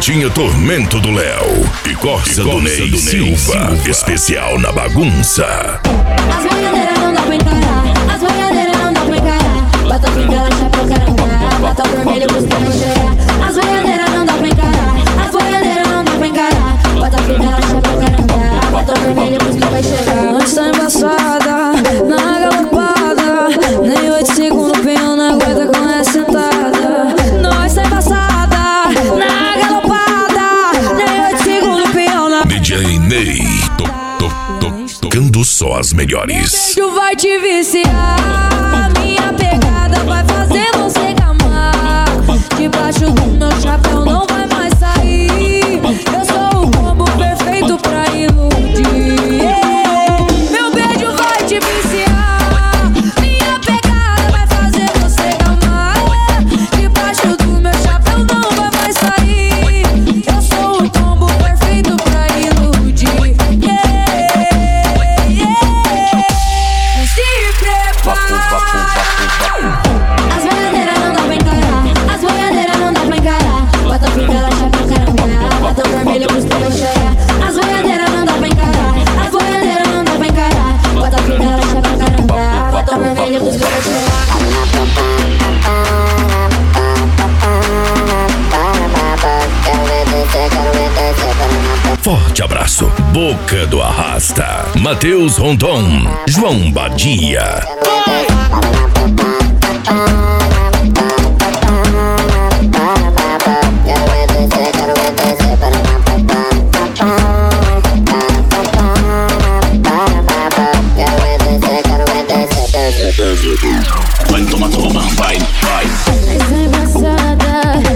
Tinha Tormento do Léo e Corsa do Ney Silva. Especial na bagunça. As boiadeiras não dá pra encarar, as boiadeiras não dá pra encarar. Bota a fita, ela chapa o caranga, bota o vermelho pros caras cheirar. As boiadeiras não dá pra encarar, as boiadeiras não dá pra encarar. Bota a fita, ela chapa o caranga, bota o vermelho pros caras cheirar. Nós tá embaçada, na galopada, nem 8 segundos o pinhão não aguenta com essa sentada. Nós tá embaçada, na galopada, nem 8 segundos o pinhão não. DJ Ney, tocando só as melhores. Beijo vai te viciar, minha pegada vai fazer você gamar. Debaixo do meu chapéu não vai mais sair. Eu sou o combo perfeito pra iludir. Meu beijo vai te viciar, minha pegada vai fazer você gamar. Debaixo do meu chapéu não vai mais sair. Eu sou o combo perfeito pra iludir. Se prepara. As boiadeiras não dá pra encarar, as boiadeiras não dá pra encarar. Bota a fita, ela chapa o caranga, bota o vermelho pros caras cheirar. As boiadeiras não dá pra encarar, as boiadeiras não dá pra encarar. Bota a fita, ela chapa o caranga, bota o vermelho pros caras cheirar. Forte abraço, Boca do Arrasta, Matheus Rondon, João Badia. Vai, toma, vai, vai. Nós tá embaçada,